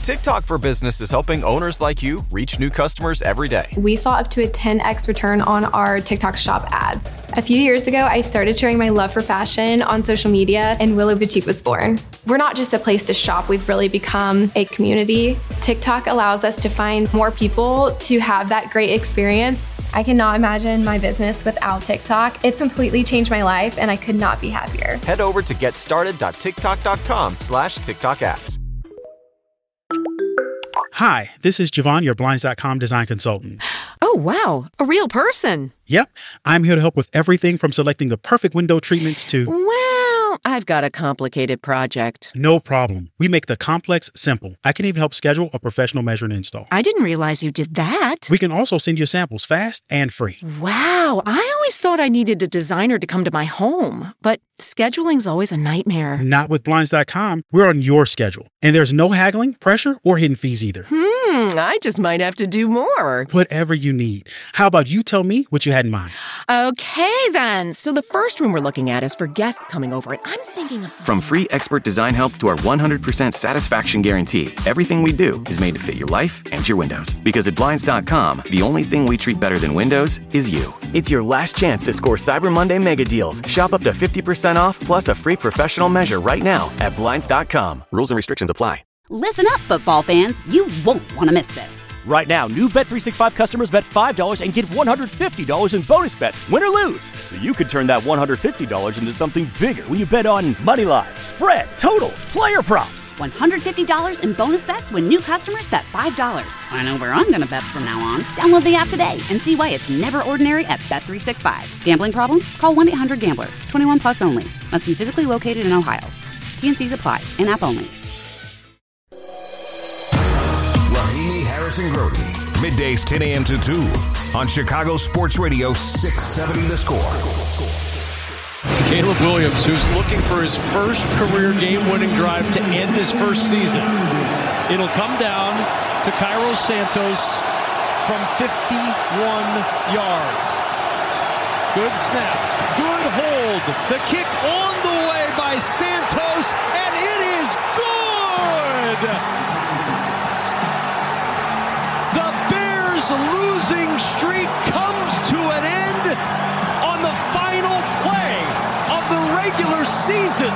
TikTok for Business is helping owners like you reach new customers every day. We saw up to a 10x return on our TikTok shop ads. A few years ago, I started sharing my love for fashion on social media, and Willow Boutique was born. We're not just a place to shop, we've really become a community. TikTok allows us to find more people to have that great experience. I cannot imagine my business without TikTok. It's completely changed my life, and I could not be happier. Head over to getstarted.tiktok.com/TikTok ads. Hi, this is Javon, your Blinds.com design consultant. Oh, wow. A real person. Yep. I'm here to help with everything from selecting the perfect window treatments to... Well, I've got a complicated project. No problem. We make the complex simple. I can even help schedule a professional measure and install. I didn't realize you did that. We can also send you samples fast and free. Wow. I always thought I needed a designer to come to my home, but scheduling's always a nightmare. Not with Blinds.com. We're on your schedule. And there's no haggling, pressure, or hidden fees either. I just might have to do more. Whatever you need. How about you tell me what you had in mind? Okay, then. So the first room we're looking at is for guests coming over, and I'm thinking of something. From free expert design help to our 100% satisfaction guarantee, everything we do is made to fit your life and your windows. Because at Blinds.com, the only thing we treat better than windows is you. It's your last chance to score Cyber Monday mega deals. Shop up to 50% off plus a free professional measure right now at Blinds.com. Rules and restrictions apply. Listen up, football fans. You won't want to miss this. Right now, new Bet365 customers bet $5 and get $150 in bonus bets, win or lose. So you could turn that $150 into something bigger when you bet on money line, spread, totals, player props. $150 in bonus bets when new customers bet $5. I know where I'm going to bet from now on. Download the app today and see why it's never ordinary at Bet365. Gambling problem? Call 1-800-GAMBLER. 21 plus only. Must be physically located in Ohio. T&Cs apply. In-app only. Rahimi Harrison Grody, middays 10 a.m. to 2 on Chicago Sports Radio 670 The Score. Caleb Williams, who's looking for his first career game-winning drive to end his first season. It'll come down to Cairo Santos from 51 yards. Good snap, good hold. The kick on the way by Santos, and it is good! Losing streak comes to an end on the final play of the regular season.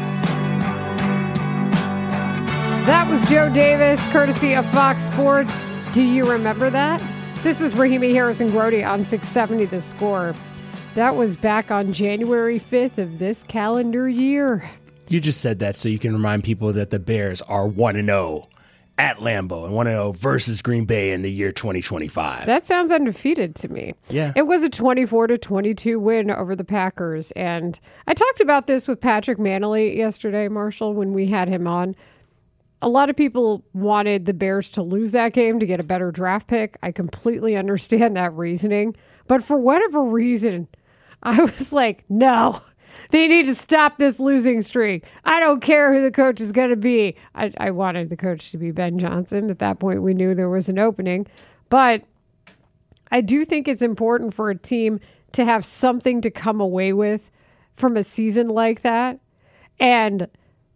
That was Joe Davis, courtesy of Fox Sports. Do you remember that? This is Rahimi Harrison Grody on 670 The Score. That was back on January 5th of this calendar year. You just said that so you can remind people that the Bears are 1-0. At Lambeau and 1-0 versus Green Bay in the year 2025. That sounds undefeated to me. Yeah. It was a 24-22 win over the Packers. And I talked about this with Patrick Manley yesterday, Marshall, when we had him on. A lot of people wanted the Bears to lose that game to get a better draft pick. I completely understand that reasoning. But for whatever reason, I was like, no. They need to stop this losing streak. I don't care who the coach is going to be. I wanted the coach to be Ben Johnson. At that point, we knew there was an opening. But I do think it's important for a team to have something to come away with from a season like that. And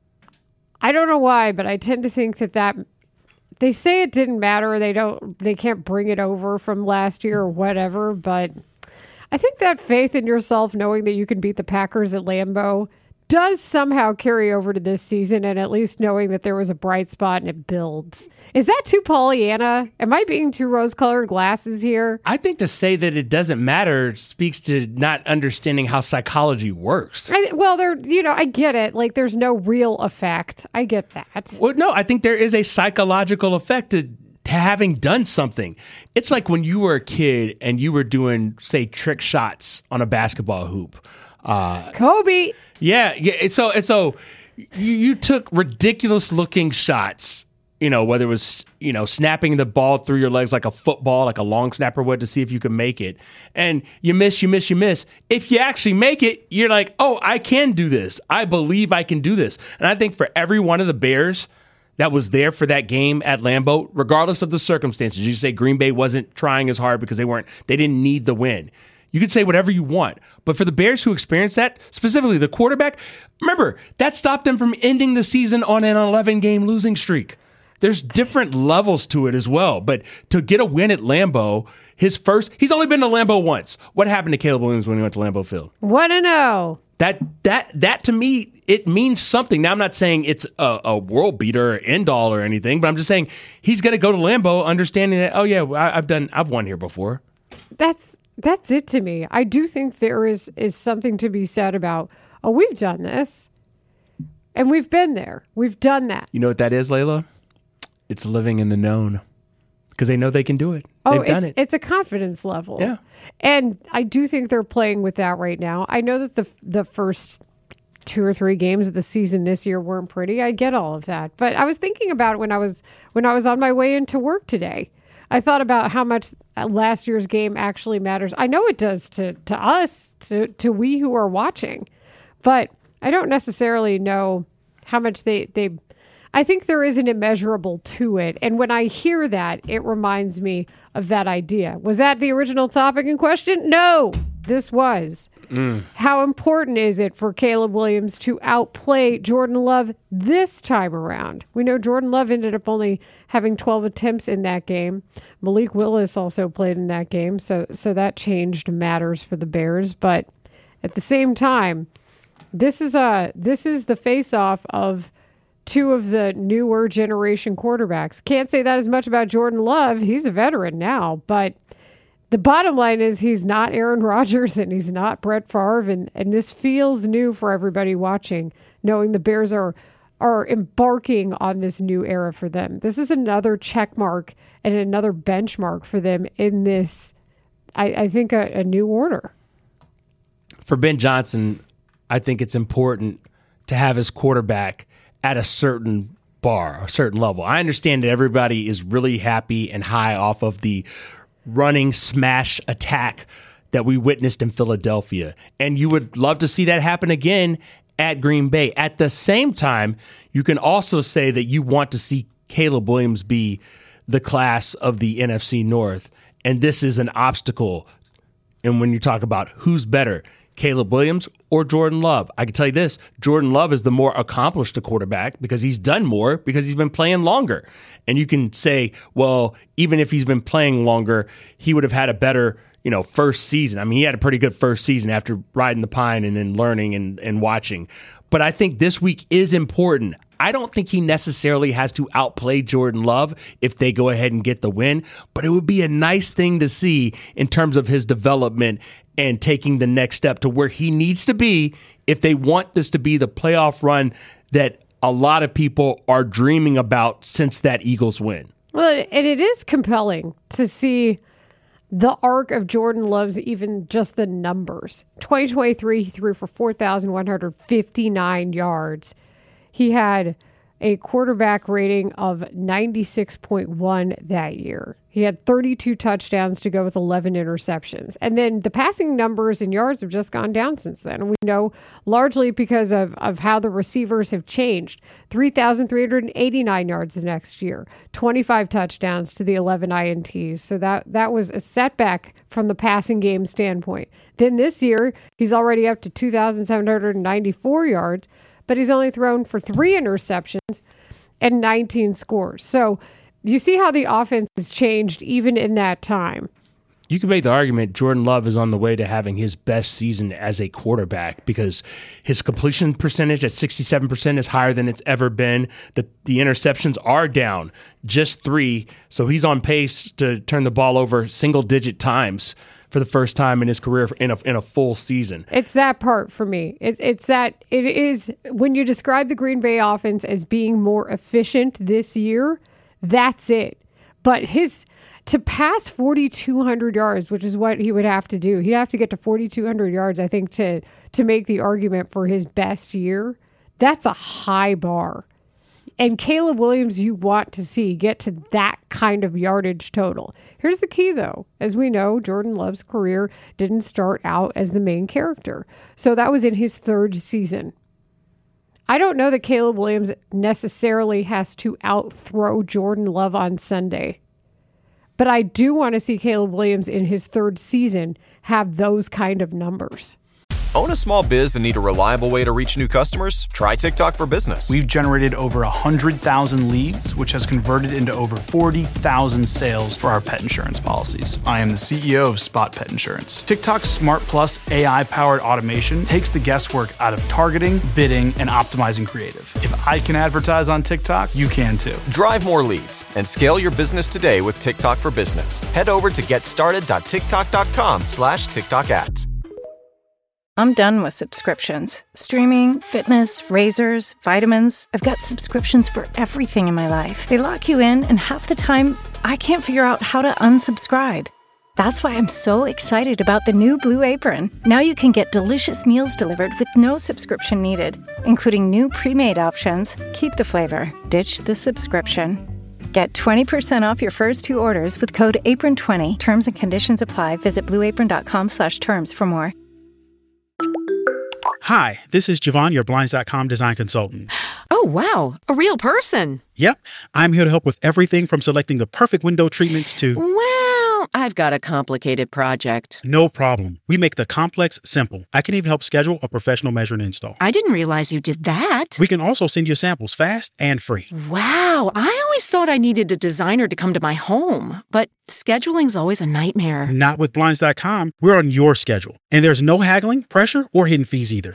I don't know why, but I tend to think that they say it didn't matter. They can't bring it over from last year or whatever, but I think that faith in yourself, knowing that you can beat the Packers at Lambeau, does somehow carry over to this season, and at least knowing that there was a bright spot and it builds. Is that too Pollyanna? Am I being too rose-colored glasses here? I think to say that it doesn't matter speaks to not understanding how psychology works. I get it. Like, there's no real effect. I get that. Well, no, I think there is a psychological effect to having done something. It's like when you were a kid and you were doing, say, trick shots on a basketball hoop. Kobe. Yeah. So you took ridiculous looking shots, whether it was, snapping the ball through your legs like a football, like a long snapper would, to see if you could make it. And you miss. If you actually make it, you're like, oh, I can do this. I believe I can do this. And I think for every one of the Bears that was there for that game at Lambeau, regardless of the circumstances. You say Green Bay wasn't trying as hard because they didn't need the win. You could say whatever you want. But for the Bears who experienced that, specifically the quarterback, remember, that stopped them from ending the season on an 11-game losing streak. There's different levels to it as well. But to get a win at Lambeau, he's only been to Lambeau once. What happened to Caleb Williams when he went to Lambeau Field? 1-0. That to me, it means something. Now, I'm not saying it's a world beater or end all or anything, but I'm just saying he's going to go to Lambeau understanding that, oh yeah, I've won here before. That's it to me. I do think there is something to be said about, oh, we've done this and we've been there. We've done that. You know what that is, Layla? It's living in the known because they know they can do it. They've done it. It's a confidence level. Yeah. And I do think they're playing with that right now. I know that the first 2 or 3 games of the season this year weren't pretty. I get all of that. But I was thinking about it when I was on my way into work today. I thought about how much last year's game actually matters. I know it does to us, to we who are watching. But I don't necessarily know how much they I think there is an immeasurable to it. And when I hear that, it reminds me of that idea. Was that the original topic in question? No, this was. How important is it for Caleb Williams to outplay Jordan Love this time around? We know Jordan Love ended up only having 12 attempts in that game. Malik Willis also played in that game, so that changed matters for the Bears. But at the same time, this is the face-off of 2 of the newer generation quarterbacks. Can't say that as much about Jordan Love. He's a veteran now, but the bottom line is he's not Aaron Rodgers and he's not Brett Favre, and this feels new for everybody watching, knowing the Bears are embarking on this new era for them. This is another check mark and another benchmark for them in this, I think, a new order. For Ben Johnson, I think it's important to have his quarterback at a certain bar, a certain level. I understand that everybody is really happy and high off of the running smash attack that we witnessed in Philadelphia. And you would love to see that happen again at Green Bay. At the same time, you can also say that you want to see Caleb Williams be the class of the NFC North. And this is an obstacle. And when you talk about who's better, Caleb Williams or Jordan Love, I can tell you this, Jordan Love is the more accomplished quarterback because he's done more, because he's been playing longer. And you can say, well, even if he's been playing longer, he would have had a better, first season. I mean, he had a pretty good first season after riding the pine and then learning and watching. But I think this week is important. I don't think he necessarily has to outplay Jordan Love if they go ahead and get the win, but it would be a nice thing to see in terms of his development and taking the next step to where he needs to be if they want this to be the playoff run that a lot of people are dreaming about since that Eagles win. Well, and it is compelling to see the arc of Jordan Love's, even just the numbers. 2023, he threw for 4,159 yards. He had a quarterback rating of 96.1 that year. He had 32 touchdowns to go with 11 interceptions. And then the passing numbers and yards have just gone down since then. And we know largely because of how the receivers have changed. 3,389 yards the next year, 25 touchdowns to the 11 INTs. So that was a setback from the passing game standpoint. Then this year, he's already up to 2,794 yards, but he's only thrown for 3 interceptions and 19 scores. So you see how the offense has changed even in that time. You can make the argument Jordan Love is on the way to having his best season as a quarterback because his completion percentage at 67% is higher than it's ever been. The interceptions are down, just 3. So he's on pace to turn the ball over single-digit times for the first time in his career in a full season. It's that part for me. It's that it is when you describe the Green Bay offense as being more efficient this year, that's it. But to pass 4,200 yards, which is what he would have to do, he'd have to get to 4,200 yards, I think, to make the argument for his best year. That's a high bar. And Caleb Williams, you want to see get to that kind of yardage total. Here's the key, though. As we know, Jordan Love's career didn't start out as the main character. So that was in his 3rd season. I don't know that Caleb Williams necessarily has to outthrow Jordan Love on Sunday. But I do want to see Caleb Williams in his 3rd season have those kind of numbers. Own a small biz and need a reliable way to reach new customers? Try TikTok for Business. We've generated over 100,000 leads, which has converted into over 40,000 sales for our pet insurance policies. I am the CEO of Spot Pet Insurance. TikTok's Smart Plus AI-powered automation takes the guesswork out of targeting, bidding, and optimizing creative. If I can advertise on TikTok, you can too. Drive more leads and scale your business today with TikTok for Business. Head over to getstarted.tiktok.com/TikTok ads. I'm done with subscriptions. Streaming, fitness, razors, vitamins. I've got subscriptions for everything in my life. They lock you in, and half the time, I can't figure out how to unsubscribe. That's why I'm so excited about the new Blue Apron. Now you can get delicious meals delivered with no subscription needed, including new pre-made options. Keep the flavor, ditch the subscription. Get 20% off your first 2 orders with code APRON20. Terms and conditions apply. Visit blueapron.com/terms for more. Hi, this is Javon, your Blinds.com design consultant. Oh, wow. A real person. Yep. I'm here to help with everything from selecting the perfect window treatments to... Well, I've got a complicated project. No problem. We make the complex simple. I can even help schedule a professional measure and install. I didn't realize you did that. We can also send you samples fast and free. Wow. I always thought I needed a designer to come to my home, but scheduling's always a nightmare. Not with Blinds.com. We're on your schedule. And there's no haggling, pressure, or hidden fees either.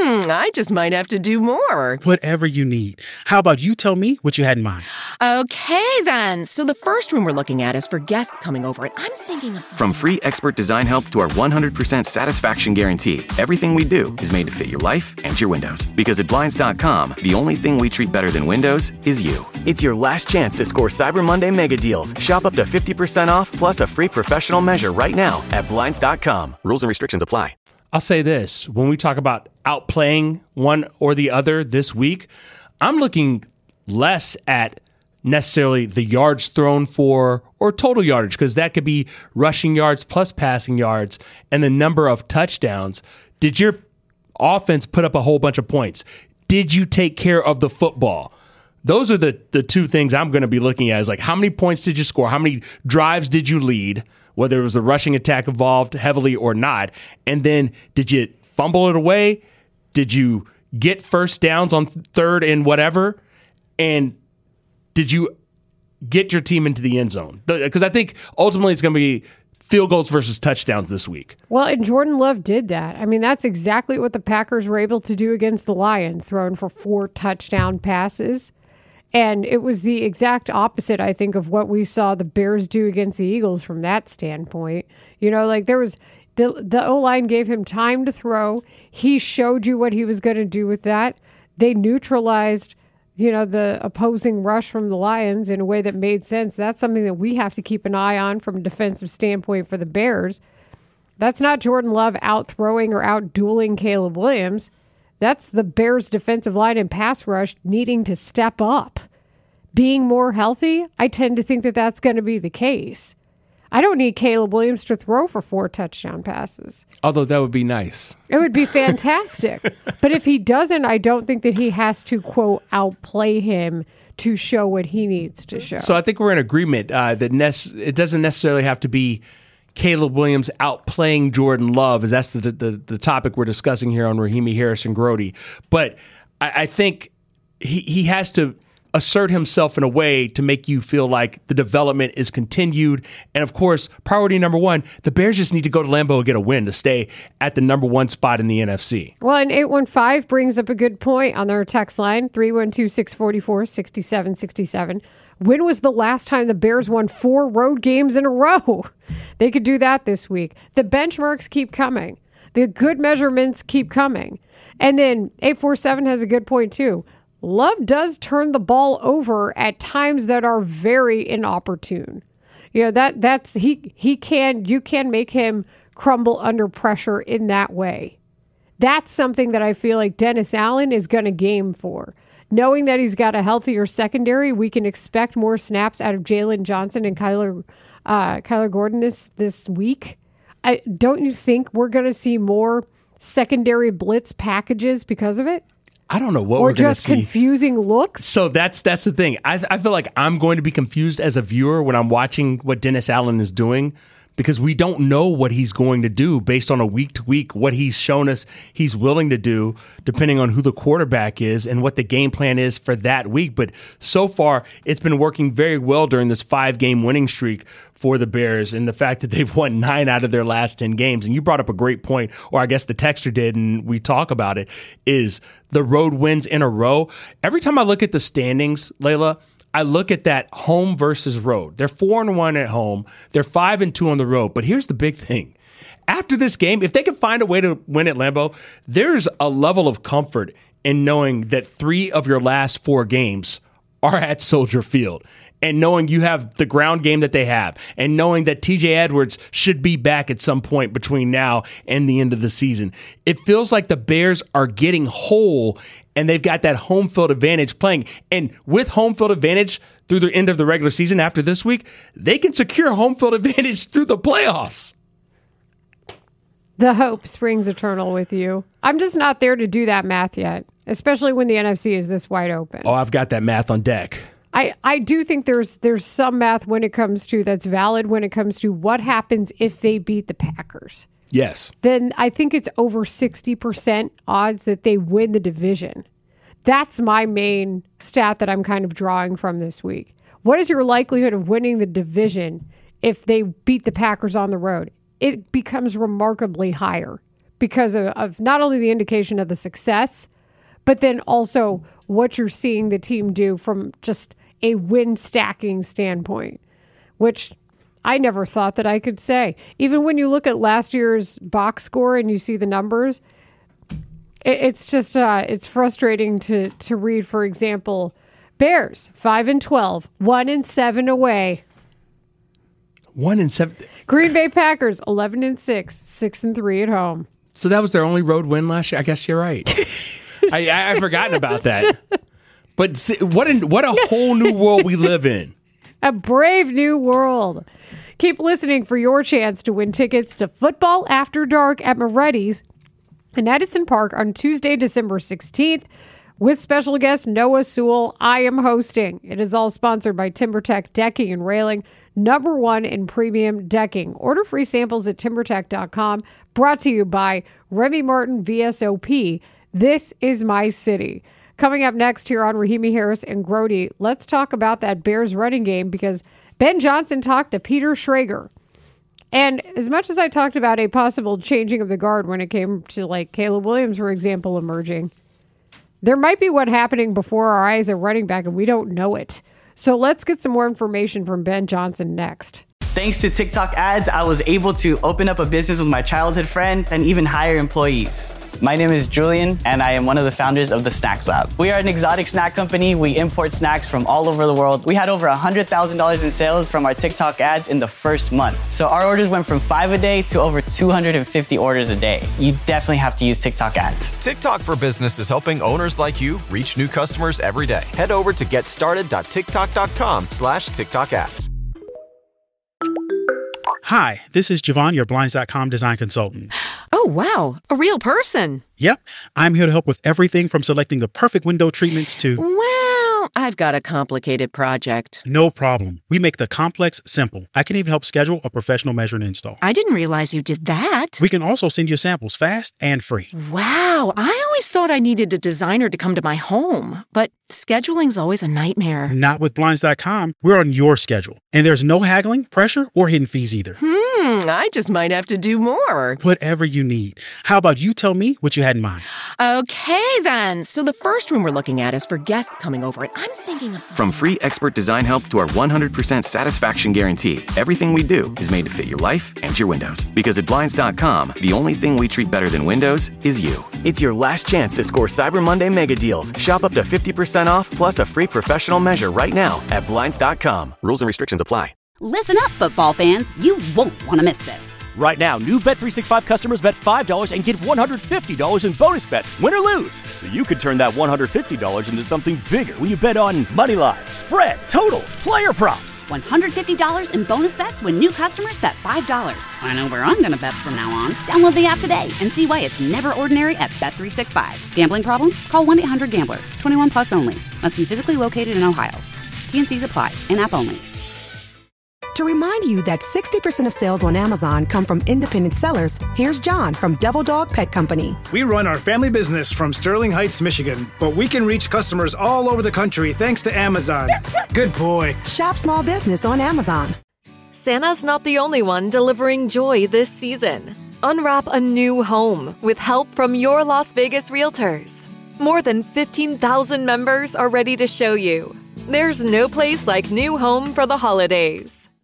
I just might have to do more. Whatever you need. How about you tell me what you had in mind? Okay, then. So the first room we're looking at is for guests coming over, and I'm thinking of... From free expert design help to our 100% satisfaction guarantee, everything we do is made to fit your life and your windows. Because at Blinds.com, the only thing we treat better than windows is you. It's your last chance to score Cyber Monday mega deals. Shop up to 50% off plus a free professional measure right now at Blinds.com. Rules and restrictions apply. I'll say this. When we talk about outplaying one or the other this week, I'm looking less at necessarily the yards thrown for or total yardage, because that could be rushing yards plus passing yards and the number of touchdowns. Did your offense put up a whole bunch of points? Did you take care of the football? Those are the 2 things I'm going to be looking at, is like, how many points did you score? How many drives did you lead? Whether it was a rushing attack involved heavily or not. And then, did you fumble it away? Did you get first downs on third and whatever? And did you get your team into the end zone? Because I think ultimately it's going to be field goals versus touchdowns this week. Well, and Jordan Love did that. I mean, that's exactly what the Packers were able to do against the Lions, throwing for 4 touchdown passes. And it was the exact opposite, I think, of what we saw the Bears do against the Eagles from that standpoint. You know, like, there was the O-line gave him time to throw. He showed you what he was going to do with that. They neutralized, the opposing rush from the Lions in a way that made sense. That's something that we have to keep an eye on from a defensive standpoint for the Bears. That's not Jordan Love out-throwing or out-dueling Caleb Williams. That's the Bears' defensive line and pass rush needing to step up. Being more healthy, I tend to think that that's going to be the case. I don't need Caleb Williams to throw for 4 touchdown passes. Although that would be nice. It would be fantastic. But if he doesn't, I don't think that he has to, quote, outplay him to show what he needs to show. So I think we're in agreement that it doesn't necessarily have to be Caleb Williams outplaying Jordan Love, as that's the topic we're discussing here on Rahimi Harrison Grody. But I think he has to assert himself in a way to make you feel like the development is continued. And of course, priority number 1, the Bears just need to go to Lambeau and get a win to stay at the number 1 spot in the NFC. Well, and 815 brings up a good point on their text line, 312-644-6767. When was the last time the Bears won 4 road games in a row? They could do that this week. The benchmarks keep coming. The good measurements keep coming. And then 847 has a good point too. Love does turn the ball over at times that are very inopportune. You know, you can make him crumble under pressure in that way. That's something that I feel like Dennis Allen is going to game for. Knowing that he's got a healthier secondary, we can expect more snaps out of Jalen Johnson and Kyler Gordon this week. Don't you think we're going to see more secondary blitz packages because of it? I don't know what we're going to see. Or just confusing looks? So that's the thing. I feel like I'm going to be confused as a viewer when I'm watching what Dennis Allen is doing, because we don't know what he's going to do based on a week to week, what he's shown us he's willing to do, depending on who the quarterback is and what the game plan is for that week. But so far, it's been working very well during this 5-game winning streak for the Bears, and the fact that they've won 9 out of their last 10 games. And you brought up a great point, or I guess the texter did, and we talk about it, is the road wins in a row. Every time I look at the standings, Layla, I look at that home versus road. They're 4-1 at home. They're 5-2 on the road. But here's the big thing. After this game, if they can find a way to win at Lambeau, there's a level of comfort in knowing that 3 of your last 4 games are at Soldier Field, and knowing you have the ground game that they have, and knowing that TJ Edwards should be back at some point between now and the end of the season. It feels like the Bears are getting whole, and they've got that home field advantage playing. And with home field advantage through the end of the regular season after this week, they can secure home field advantage through the playoffs. The hope springs eternal with you. I'm just not there to do that math yet, especially when the NFC is this wide open. Oh, I've got that math on deck. I do think there's some math when it comes to that's valid when it comes to what happens if they beat the Packers. Yes. Then I think it's over 60% odds that they win the division. That's my main stat that I'm kind of drawing from this week. What is your likelihood of winning the division if they beat the Packers on the road? It becomes remarkably higher because of not only the indication of the success, but then also what you're seeing the team do from just a win stacking standpoint, which I never thought that I could say. Even when you look at last year's box score and you see the numbers, it's just it's frustrating to read. For example, Bears 5-12, 1-7 away. 1-7. Green Bay Packers 11-6, 6-3 at home. So that was their only road win last year. I guess you're right. I've forgotten about that. But see, what a whole new world we live in. A brave new world. Keep listening for your chance to win tickets to Football After Dark at Moretti's in Edison Park on Tuesday, December 16th. With special guest Noah Sewell, I am hosting. It is all sponsored by TimberTech Decking and Railing, #1 in premium decking. Order free samples at timbertech.com. Brought to you by Remy Martin VSOP. This is my city. Coming up next here on Rahimi Harris and Grody, let's talk about that Bears running game because Ben Johnson talked to Peter Schrager. And as much as I talked about a possible changing of the guard when it came to like Caleb Williams, for example, emerging, there might be one happening before our eyes at running back and we don't know it. So let's get some more information from Ben Johnson next. Thanks to TikTok ads, I was able to open up a business with my childhood friend and even hire employees. My name is Julian, and I am one of the founders of the Snacks Lab. We are an exotic snack company. We import snacks from all over the world. We had over $100,000 in sales from our TikTok ads in the first month. So our orders went from 5 a day to over 250 orders a day. You definitely have to use TikTok ads. TikTok for Business is helping owners like you reach new customers every day. Head over to getstarted.tiktok.com/TikTok ads. Hi, this is Javon, your Blinds.com design consultant. Oh, wow. A real person. Yep. I'm here to help with everything from selecting the perfect window treatments to... Well, I've got a complicated project. No problem. We make the complex simple. I can even help schedule a professional measure and install. I didn't realize you did that. We can also send you samples fast and free. Wow. I always thought I needed a designer to come to my home, but scheduling's always a nightmare. Not with Blinds.com. We're on your schedule. And there's no haggling, pressure, or hidden fees either. I just might have to do more. Whatever you need. How about you tell me what you had in mind? Okay, then. So the first room we're looking at is for guests coming over, and I'm thinking of... From free expert design help to our 100% satisfaction guarantee, everything we do is made to fit your life and your windows. Because at Blinds.com, the only thing we treat better than windows is you. It's your last chance to score Cyber Monday mega deals. Shop up to 50% off plus a free professional measure right now at Blinds.com. Rules and restrictions apply. Listen up, football fans. You won't want to miss this. Right now, new Bet365 customers bet $5 and get $150 in bonus bets, win or lose. So you could turn that $150 into something bigger when you bet on money line, spread, totals, player props. $150 in bonus bets when new customers bet $5. I know where I'm going to bet from now on. Download the app today and see why it's never ordinary at Bet365. Gambling problem? Call 1-800-GAMBLER. 21 plus only. Must be physically located in Ohio. T&Cs apply. In-app only. To remind you that 60% of sales on Amazon come from independent sellers, here's John from Devil Dog Pet Company. We run our family business from Sterling Heights, Michigan, but we can reach customers all over the country thanks to Amazon. Good boy. Shop small business on Amazon. Santa's not the only one delivering joy this season. Unwrap a new home with help from your Las Vegas realtors. More than 15,000 members are ready to show you. There's no place like new home for the holidays.